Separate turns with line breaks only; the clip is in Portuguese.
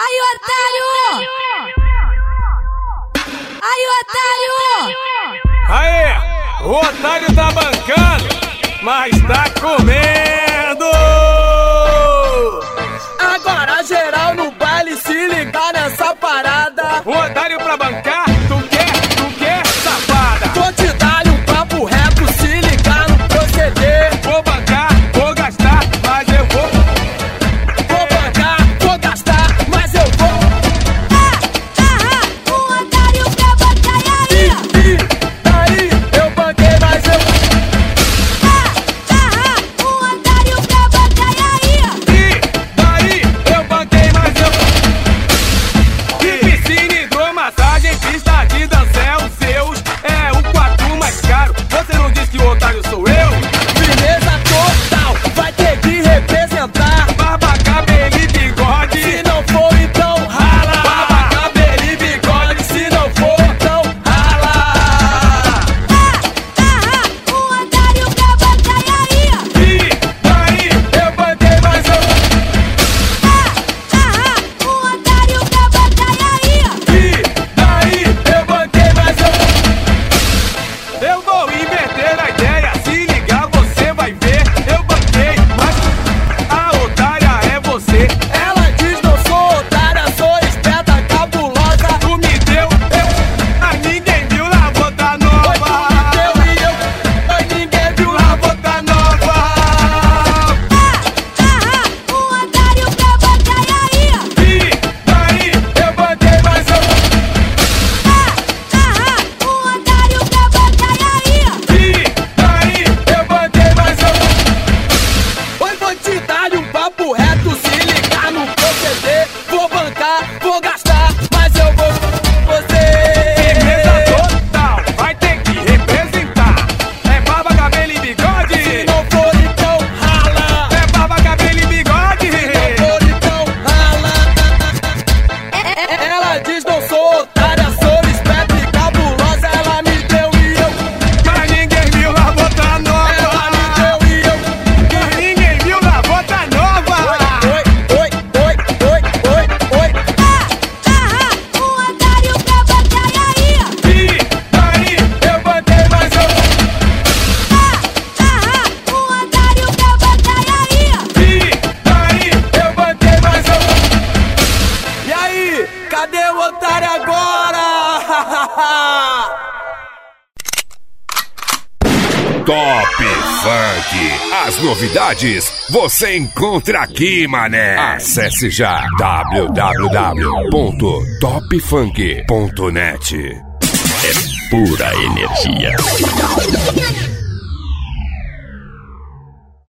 Aí, otário! Aí, otário!
Aê! O otário tá bancando, mas tá comendo!
Agora geral no baile se ligar nessa parada.
O otário pra bancar, tu quer, safada?
Vou te dar um papo reto, se ligar no proceder.
Vou bancar, vou gastar, mas eu vou.
Vou bancar, vou gastar, mas eu vou.
O otário quer bancar, e aí?
E daí eu banquei, mas eu.
O otário quer bancar, e aí?
E daí eu banquei, mas eu. Que piscina, hidromassagem, pista de dança é os seus. É o quarto mais caro. Você não diz que o otário sou eu?
Firmeza total, vai ter que representar.
Barba, cabelo e bigode.
Se não for, então rala. Barba, cabelo e bigode. Se não for, então rala.
O otário quer bancar, e aí?
E daí
Eu banquei, mas eu.
O otário quer bancar, e aí?
E daí eu banquei, mas eu.
eu vou inverter a ideia. Se ligar você vai ver. Eu banquei, mas a otária é você.
Ela diz não sou otária, sou esperta, cabulosa.
Tu me deu, a ninguém viu, lá vou dar nova.
Eu e eu, mas ninguém viu
Lá vou dar nova.
O otário quer bancar, e aí?
E daí
eu banquei, mas eu.
O otário quer bancar, e aí?
e daí
Eu banquei, mas eu. Oi, vou te dar um papo reto, se ligar no proceder. Vou bancar, vou gastar, mas eu vou com
firmeza
você.
total, vai ter que representar. É barba, cabelo e
Se
bigode.
não for, então rala.
É barba, cabelo e bigode.
For, então rala. Ela diz não sou otária, sou esperta e cabulosa. Ela me deu e eu.
Mas ninguém viu, lá vou dar
Ela me
nova.
deu e eu.
Mas ninguém viu, lá vou dar nova.
Oi, oi, oi, oi, oi, oi.
O otário quer bancar, e aí?
E daí
Eu banquei, mas eu.
O otário quer bancar, e aí?
e daí
Eu banquei, mas eu. E aí, cadê o otário agora?
Top Funk. As novidades você encontra aqui, mané. Acesse já www.topfunk.net. É pura energia.